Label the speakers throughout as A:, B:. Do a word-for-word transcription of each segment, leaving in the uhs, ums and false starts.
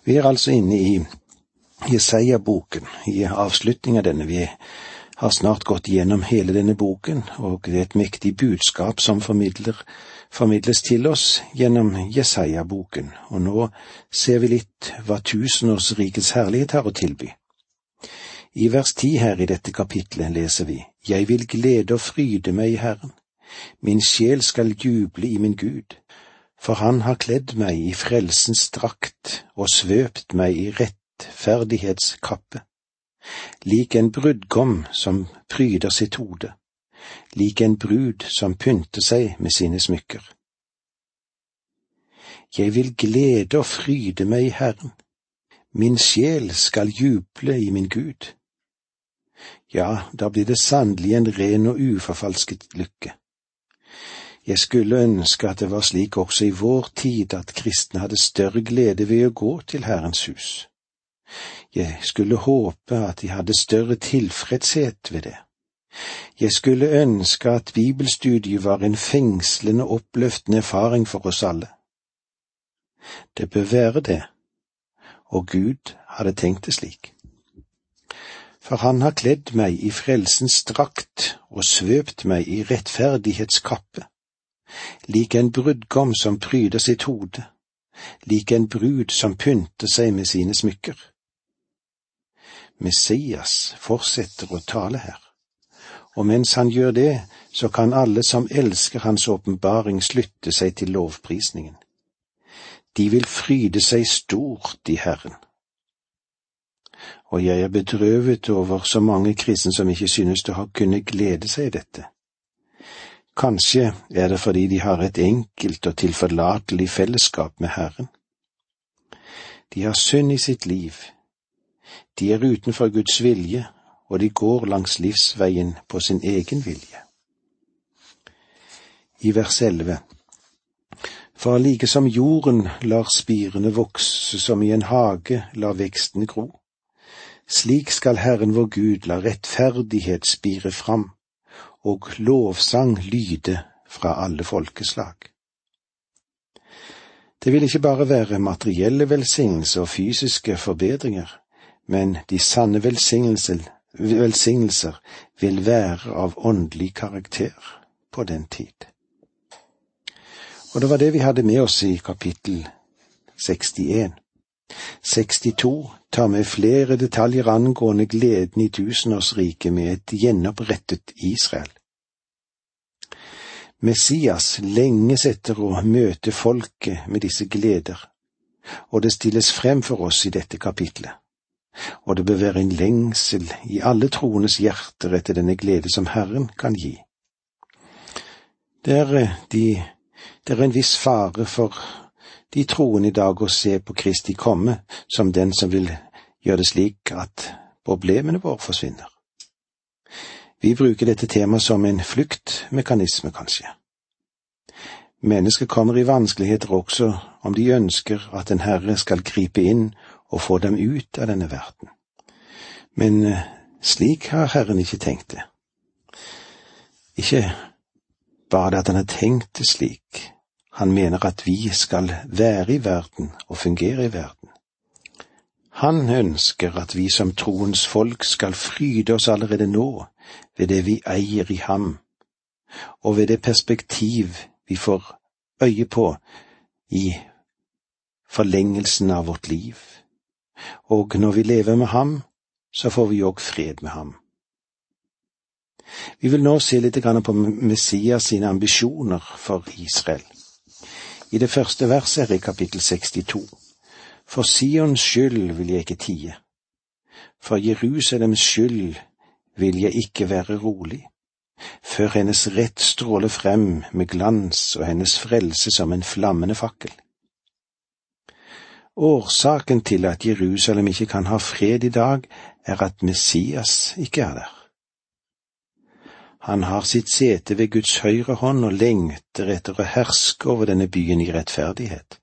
A: Vi er altså inne i Jesaja-boken, i avslutning av denne. Vi har snart gått gjennom hele denne boken, og det er et mektig budskap som formidler, formidles til oss gjennom Jesaja-boken. Og nå ser vi litt hva tusenårsrikets herlighet har å tilby. I vers ti her i dette kapitlet leser vi: «Jeg vil glede og fryde meg i Herren. Min sjel skal juble i min Gud, for han har kledd meg i frelsens drakt og svøpt meg i rettferdighetskappe. Lik en brudgom som pryder sitt hode, lik en brud som pynter seg med sine smykker. Jeg vil glede og fryde meg i Herren. Min sjel skal juble i min Gud.» Ja, da blir det sannelig en ren og uforfalsket lykke. Jeg skulle ønske at det var slik også i vår tid at kristne hadde større glede ved å gå til Herrens hus. Jeg skulle håpe at de hadde større tilfredshet ved det. Jeg skulle ønske at bibelstudiet var en fengslende, oppløftende erfaring for oss alle. Det bør være det, og Gud hadde tenkt det slik. For han har kledd meg i frelsens drakt og svøpt meg i rettferdighetskappe, lik en brudgom som pryder sitt hode, lik en brud som pynter seg med sine smykker. Messias fortsetter å tale her, og mens han gjør det, så kan alle som elsker hans åpenbaring slutte seg til lovprisningen. De vil fryde seg stort i Herren. Og jeg er bedrøvet over så mange kristne som ikke synes å ha kunnet glede seg i dette. Kanskje er det fordi de har et enkelt og tilforlatelig fellesskap med Herren. De har synd i sitt liv. De er utenfor Guds vilje, og de går langs livsveien på sin egen vilje. I vers elleve: «For like som jorden lar spirene vokse som i en hage lar veksten gro, slik skal Herren vår Gud la rettferdighet spire fram, og lovsang lyde fra alle folkeslag.» Det vil ikke bare være materielle velsignelser og fysiske forbedringer, men de sanne velsignelser, velsignelser vil være av åndelig karakter på den tid. Og det var det vi hadde med oss i kapittel sekstien. sekstito tar med flere detaljer angående gleden i tusenårsriket med et gjenopprettet Israel. Messias lenges etter å møte folket med disse gleder, og det stilles frem for oss i dette kapitlet. Og det bør være en lengsel i alle troendes hjerter etter denne glede som Herren kan gi. Det er, de, det er en viss fare for de troende i dag å se på Kristi komme som den som vil gjøre det slik at problemene våre forsvinner. Vi bruker dette temaet som en fluktmekanisme, kanskje. Mennesker kommer i vanskeligheter også om de ønsker at en Herre skal gripe inn og få dem ut av denne verden. Men slik har Herren ikke tenkt det. Ikke bare det at han har tenkt det slik. Han mener at vi skal være i verden og fungere i verden. Han ønsker at vi som troens folk skal fryde oss allerede nå ved det vi eier i ham, og ved det perspektiv vi får øye på i forlengelsen av vårt liv. Og når vi lever med ham, så får vi også fred med ham. Vi vil nå se litt på Messias sine ambisjoner for Israel. I det første verset i kapittel sekstito: «For Sions skyld vil jeg ikke tie. For Jerusalems skyld vil jeg ikke være rolig, før hennes rett stråler frem med glans og hennes frelse som en flammende fakkel.» Årsaken til at Jerusalem ikke kan ha fred i dag, er at Messias ikke er der. Han har sitt sete ved Guds høyre hånd og lengter etter å herske over denne byen i rettferdighet.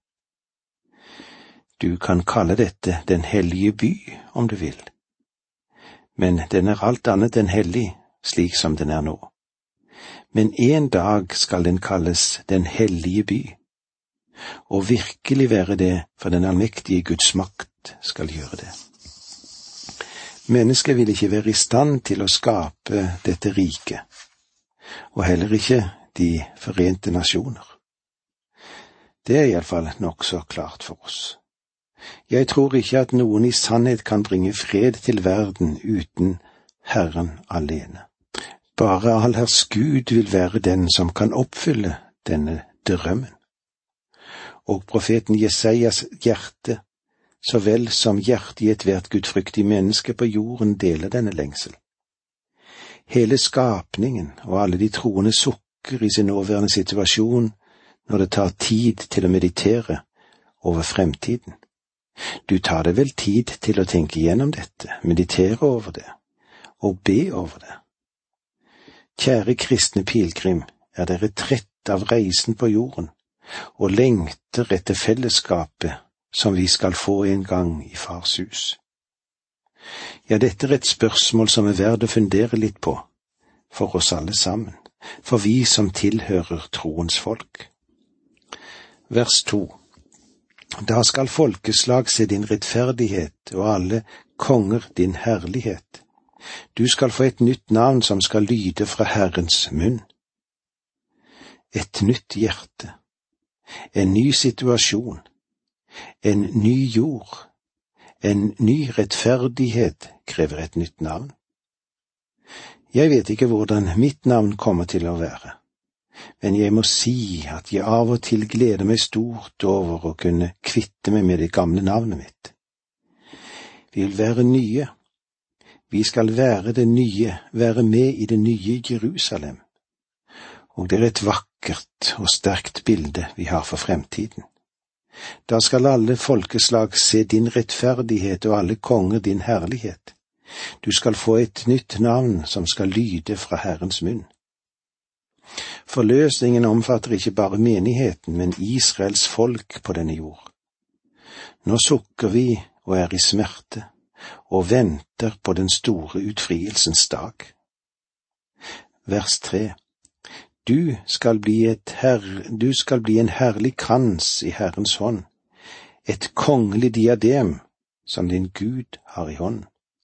A: Du kan kalle dette den hellige by, om du vil. Men den er alt annet enn hellig, slik som den er nå. Men en dag skal den kalles den hellige by, og virkelig være det for den allmektige Guds makt kraft skal gjøre det. Mennesket vil ikke være i stand til å skape dette riket, og heller ikke de forente nasjoner. Det er iallfall nokså klart for oss. Jeg tror ikke at noen i sannhet kan bringe fred til verden uten Herren alene. Bare allherrs Gud vil være den som kan oppfylle denne drømmen. Og profeten Jesajas hjerte, så vel som hjertet i et hvert gudfryktig menneske på jorden, deler denne lengsel. Hele skapningen og alle de troende sukker i sin nåværende situasjon når det tar tid til å meditere over fremtiden. Du tar deg vel tid til å tenke gjennom dette, meditere over det og be over det. Kjære kristne pilegrim, er dere trett av reisen på jorden og lengter etter fellesskapet som vi skal få en gang i Fars hus? Ja, dette er et spørsmål som er verd å fundere litt på, for oss alle sammen, for vi som tilhører troens folk. Vers to. Da skal folkeslag se din rettferdighet, og alle konger din herlighet. Du skal få et nytt navn som skal lyde fra Herrens munn. Et nytt hjerte, en ny situasjon, en ny jord, en ny rettferdighet krever et nytt navn. Jeg vet ikke hvordan mitt navn kommer til å være, men jeg må si at jeg av og til gleder meg stort over å kunne kvitte meg med det gamle navnet mitt. Vi vil være nye. Vi skal være det nye, være med i det nye Jerusalem. Og det er et vakkert og sterkt bilde vi har for fremtiden. Da skal alle folkeslag se din rettferdighet og alle konger din herlighet. Du skal få et nytt navn som skal lyde fra Herrens munn. Forløsningen omfatter ikke bare menigheten, men Israels folk på denne jord. Nå sukker vi og er i smerte, og venter på den store utfrielsens dag. Vers tre. Du skal bli et herr, du skal bli en herlig krans i Herrens hånd, et kongelig diadem som din Gud har i hånd.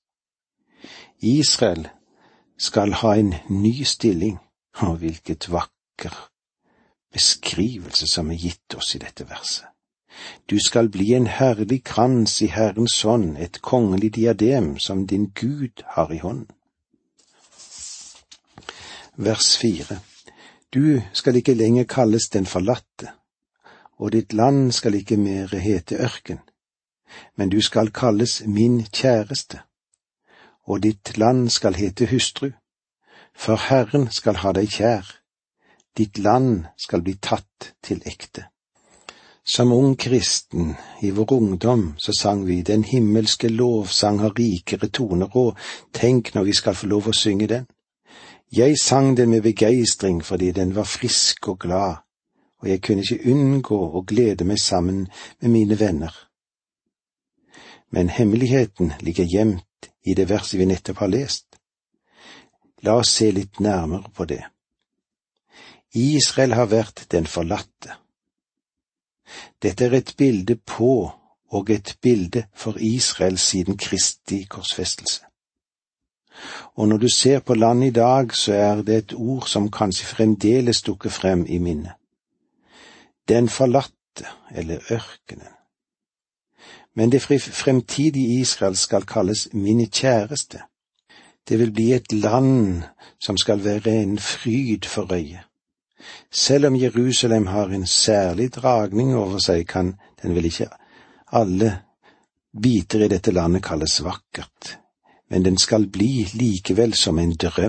A: Israel skal ha en ny stilling, og hvilket vakker beskrivelse som er gitt oss i dette verset. Du skal bli en herlig krans i Herrens hånd, et kongelig diadem som din Gud har i hånd. Vers fire. Du skal ikke lenger kalles den forlatte, og ditt land skal ikke mer hete ørken, men du skal kalles min kjæreste, og ditt land skal hete hustru, for Herren skal ha deg kjær, ditt land skal bli tatt til ekte. Som ung kristen i vår ungdom så sang vi Den himmelske lovsang har rikere toner, og tenk når vi skal få lov å synge den. Jeg sang den med begeistring fordi den var frisk og glad, og jeg kunne ikke unngå å glede meg sammen med mine venner. Men hemmeligheten ligger gjemt i det verset vi nettopp har lest. La oss se litt nærmere på det. Israel har vært den forlatte. Dette er et bilde på og et bilde for Israel siden Kristi korsfestelse. Og når du ser på landet i dag, så er det et ord som kanskje fremdeles dukker frem i minnet. Den forlatte, eller ørkenen. Men det fremtidige Israel skal kalles min kjæreste. Det vil bli et land som skal være en fryd for øyet. Selv om Jerusalem har en særlig dragning over seg, kan den vel ikke alle biter i dette landet kalles vakkert, men den skal bli likevel som en drøm.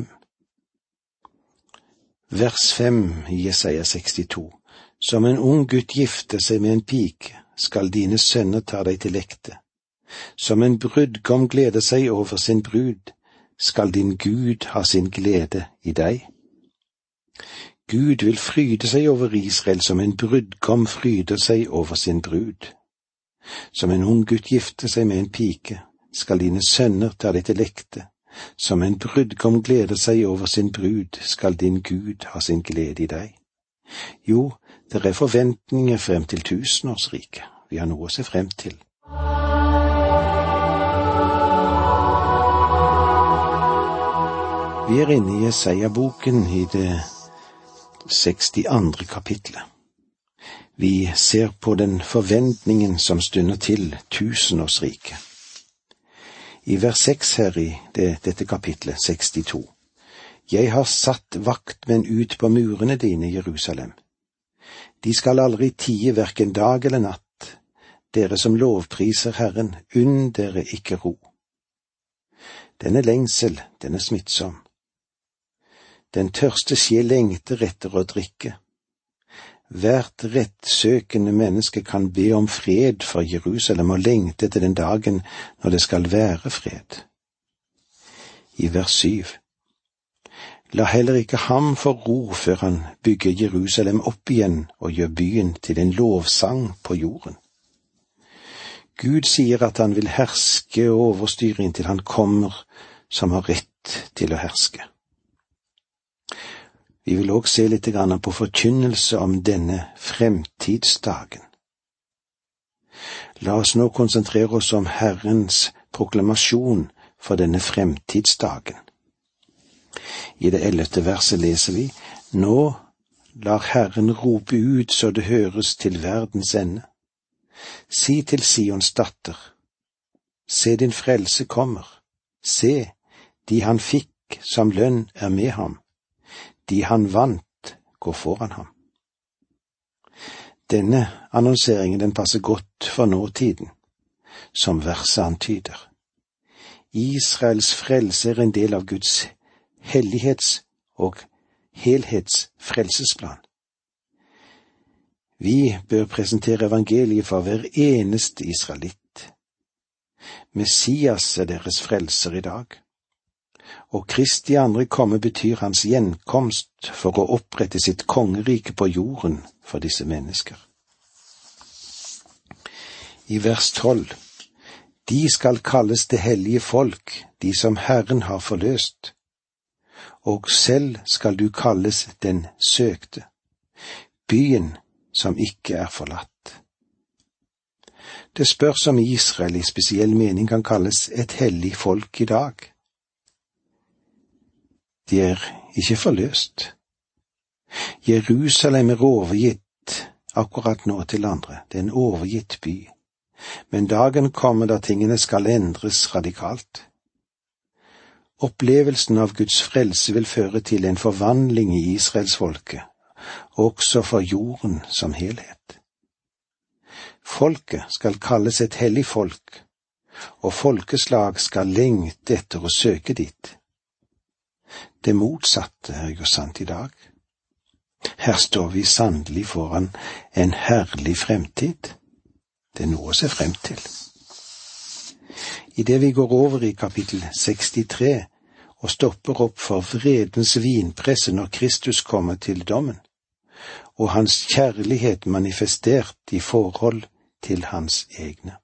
A: Vers fem i Jesaja sekstito. Som en ung gutt gifter seg med en pike, skal dine sønner ta deg til ekte. Som en brudgom gleder seg over sin brud, skal din Gud ha sin glede i deg. Gud vil fryde seg over Israel som en brudgom fryder seg over sin brud. Som en ung gutt gifter seg med en pike, skal dine sønner ta deg til ekte. Som en brudgom gleder seg over sin brud, skal din Gud ha sin glede i deg. Jo, det er forventninger frem til tusenårsriket. Vi har noe å se frem til. Vi er inne i Jesaja-boken i det sekstiandre kapitlet. Vi ser på den forventningen som stunder til tusenårsriket. I vers seks her i det, dette kapitlet, sekstito. Jeg har satt vaktmenn ut på murene dine, Jerusalem. De skal aldri tie hverken dag eller natt. Dere som lovpriser Herren, unn dere ikke ro. Denne lengsel, den er smittsom. Den tørste sjel lengter etter å drikke. Hvert rettsøkende menneske kan be om fred for Jerusalem og lengte til den dagen når det skal være fred. I vers syv. La heller ikke ham få ro før han bygger Jerusalem opp igjen og gjør byen til en lovsang på jorden. Gud sier at han vil herske og overstyre inntil han kommer som har rett til å herske. Vi vil også se litt grann på forkynnelse om denne fremtidsdagen. La oss nå konsentrere oss om Herrens proklamasjon for denne fremtidsdagen. I det ellevte verset leser vi, Nå lar Herren rope ut så det høres til verdens ende. Si til Sions datter, se din frelse kommer. Se, de han fikk som lønn er med ham. De han vant, går foran ham. Denne annonseringen den passer godt for nåtiden, som verset antyder. Israels frelse er en del av Guds hellighets- og helhetsfrelsesplan. Vi bør presentere evangeliet for hver eneste israelitt. Messias er deres frelser i dag. Og Kristi andre komme betyr hans gjenkomst for å opprette sitt kongerike på jorden for disse mennesker. I vers tolv. De skal kalles det hellige folk, de som Herren har forløst. Og selv skal du kalles den søkte, byen som ikke er forlatt. Det spørs om Israel i spesiell mening kan kalles et hellig folk i dag. De er ikke forløst. Jerusalem er overgitt akkurat nå til andre. Det er en overgitt by. Men dagen kommer da tingene skal endres radikalt. Opplevelsen av Guds frelse vil føre til en forvandling i Israelsfolket, også for jorden som helhet. Folket skal kalles et hellig folk, og folkeslag skal lengte etter å søke dit. Det motsatte er jo sant i dag. Her står vi sannelig foran en herlig fremtid. Det er noe å se frem til. I det vi går over i kapittel sekstitre og stopper opp for vredens vinpresse når Kristus kommer til dommen, og hans kjærlighet manifestert i forhold til hans egne.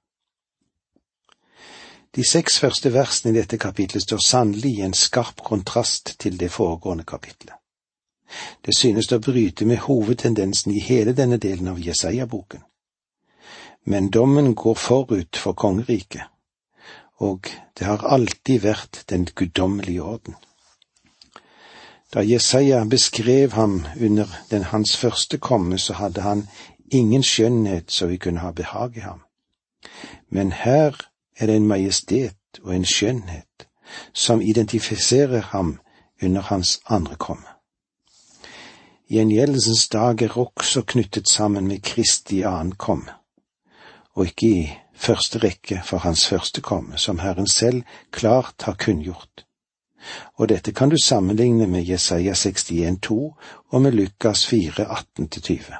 A: De seks første versene i dette kapitlet står sannelig i en skarp kontrast til det foregående kapitlet. Det synes å bryte med hovedtendensen i hele denne delen av Jesaja-boken. Men dommen går forut for kongeriket, og det har alltid vært den guddommelige orden. Da Jesaja beskrev ham under den hans første komme, så hadde han ingen skjønnhet så vi kunne ha behag i ham. Men her er det en majestet og en skjønnhet som identifiserer ham under hans andre komme. Gjengjeldelsens dag er også knyttet sammen med Kristi ankomme, og ikke i første rekke for hans første komme, som Herren selv klart har kunngjort. Og dette kan du sammenligne med Jesaja sekstien to og med Lukas fire atten til tyve.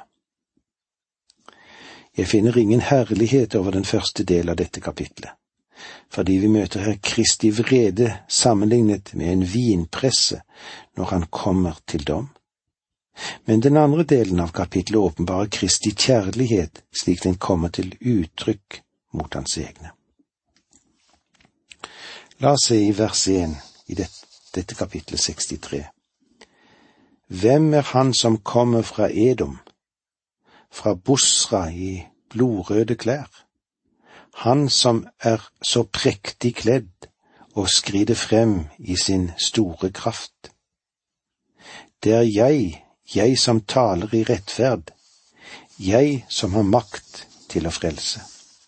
A: Jeg finner ingen herlighet over den første del av dette kapitlet, fordi vi møter her Kristi vrede sammenlignet med en vinpresse når han kommer til dom. Men den andre delen av kapitlet åpenbarer Kristi kjærlighet slik den kommer til uttrykk mot hans egne. La oss se i vers en i dette, dette kapitlet sekstitre. Hvem er han som kommer fra Edom, fra Bosra i blodrøde klær? Han som er så prektig kledd og skride frem i sin store kraft. Det er jeg, jeg som taler i rettferd, jeg som har makt til å frelse.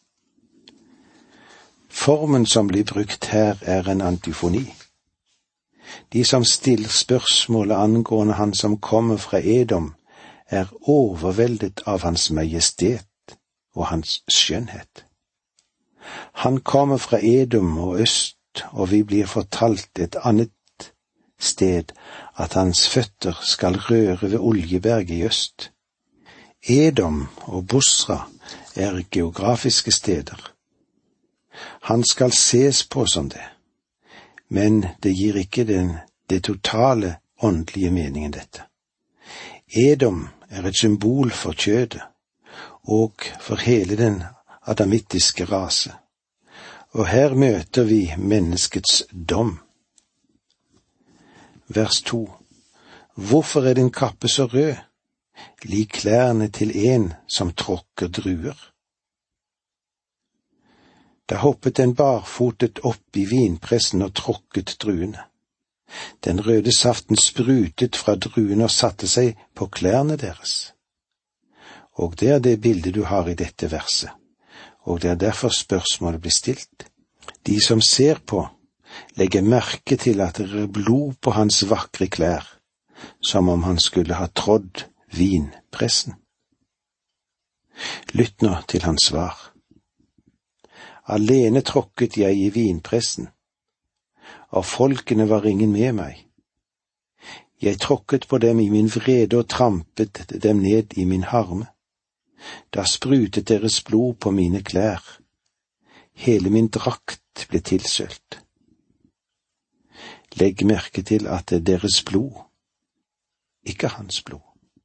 A: Formen som blir brukt her er en antifoni. De som stiller spørsmålet angående han som kommer fra Edom, er overveldet av hans majestet og hans skjønnhet. Han kommer fra Edom og øst, og vi blir fortalt et annet sted at hans føtter skal røre ved Oljeberget i øst. Edom og Bosra er geografiske steder. Han skal ses på som det, men det gir ikke den, det totale åndelige meningen dette. Edom er et symbol for kjødet, og for hele den adamittiske rase. Og her møter vi menneskets dom. Vers to. Hvorfor er din kappe så rød, lik klærne til en som tråkker druer? Da hoppet den barfotet opp i vinpressen og tråkket druene. Den røde saften sprutet fra druene og satte seg på klærne deres. Og det er det bildet du har i dette verset, og det er derfor spørsmålet blir stilt. De som ser på, legger merke til at det er blod på hans vakre klær, som om han skulle ha trådd vinpressen. Lytt nå til hans svar. Alene tråkket jeg i vinpressen, og folkene var ingen med meg. Jeg tråkket på dem i min vrede og trampet dem ned i min harme. Da sprutet deres blod på mine klær. Hele min drakt ble tilsølt. Legg merke til at det er deres blod, ikke hans blod.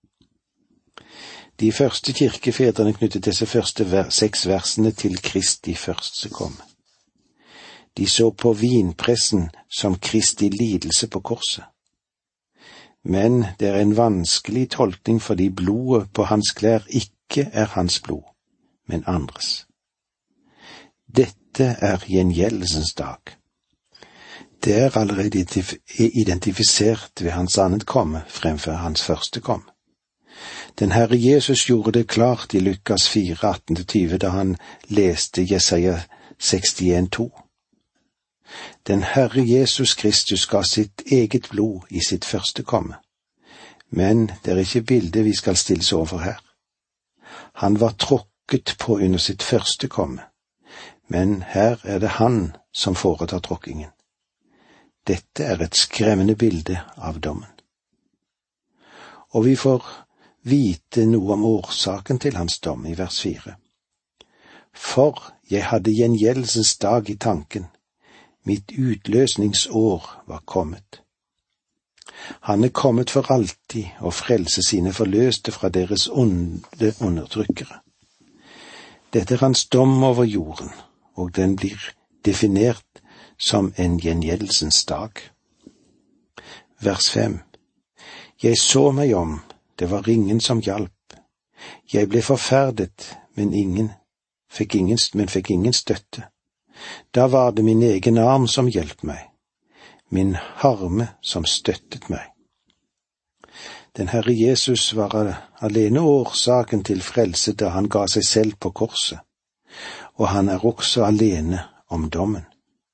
A: De første kirkefedrene knyttet disse første ver- seks versene til Kristi første komme. De så på vinpressen som Kristi lidelse på korset. Men det er en vanskelig tolkning fordi blodet på hans klær ikke er hans blod, men andres. Dette er gjengjeldelsens dag. Det er allerede identifisert ved hans annet komme fremfor hans første komme. Den Herre Jesus gjorde det klart i Lukas fire, atten til tyve da han leste Jesaja sekstien to. Den Herre Jesus Kristus ga sitt eget blod i sitt første komme, men det er ikke bildet vi skal stilles over her. Han var tråkket på under sitt første komme, men her er det han som foretar tråkkingen. Dette er et skremmende bilde av dommen. Og vi får vite noe om årsaken til hans dom i vers fire. For jeg hadde gjengjeldelsens dag i tanken, mitt utløsningsår var kommet. Han er kommet for alltid og frelse sine forløste fra deres onde undertrykkere. Dette er hans dom over jorden, og den blir definert som en gjengjeldelsens dag. Vers fem. Jeg så meg om, det var ingen som hjalp. Jeg ble forferdet, men ingen fikk ingen, men fikk ingen støtte. Da var det min egen arm som hjelp meg, min harme som støttet meg. Den Herre Jesus var alene årsaken til frelse da han ga seg selv på korset, og han er også alene om dommen.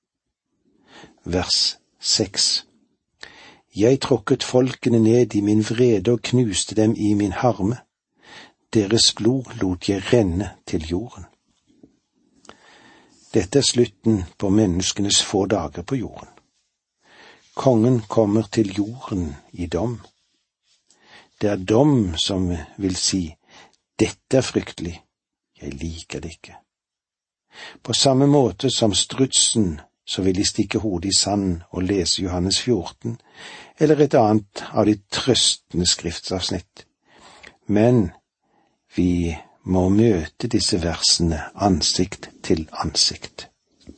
A: Vers seks. Jeg tråkket folkene ned i min vrede og knuste dem i min harme. Deres blod lot jeg renne til jorden. Dette er slutten på menneskenes få dager på jorden. Kongen kommer til jorden i dom. Det er dom som vil si, dette er fryktelig, jeg liker det ikke. På samme måte som strutsen, så vil de stikke hodet i sand og lese Johannes fjorten, eller et annet av de trøstende skriftsavsnitt. Men vi må møte disse versene ansikt til ansikt.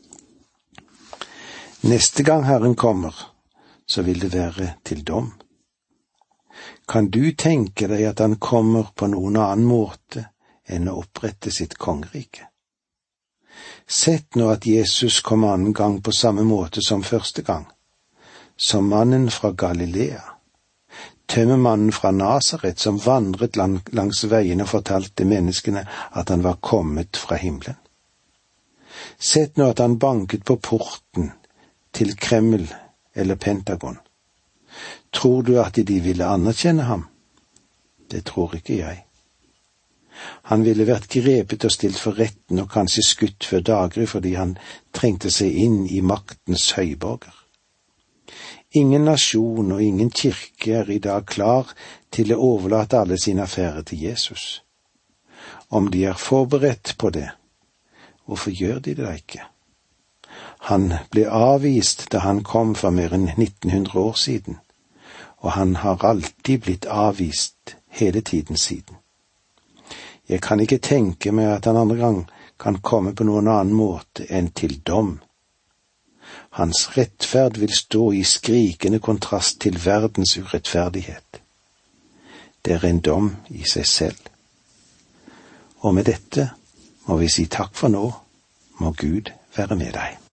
A: Neste gang Herren kommer, så vil det være til dom. Kan du tenke deg at han kommer på noen annen måte enn å opprette sitt kongerike? Sett nå at Jesus kom annen gang på samme måte som første gang, som mannen fra Galilea, tømmermannen fra Nasaret som vandret langs veien og fortalte menneskene at han var kommet fra himmelen. Sett nå at han banket på porten til Kreml eller Pentagon. Tror du at de ville anerkjenne ham? Det tror ikke jeg. Han ville vært grepet og stilt for retten og kanskje skutt før daggry fordi han trengte seg inn i maktens høyborger. Ingen nasjon og ingen kirke er i dag klar til å overlate alle sine affærer til Jesus. Om de er forberedt på det, hvorfor gjør de det ikke? Han ble avvist da han kom for mer enn nitten hundre år siden, og han har alltid blitt avvist hele tiden siden. Jeg kan ikke tenke meg at han andre gang kan komme på noen annen måte enn til dom. Hans rettferd vil stå i skrikende kontrast til verdens urettferdighet. Det er en dom i seg selv. Og med dette må vi si takk for nå. Må Gud være med deg.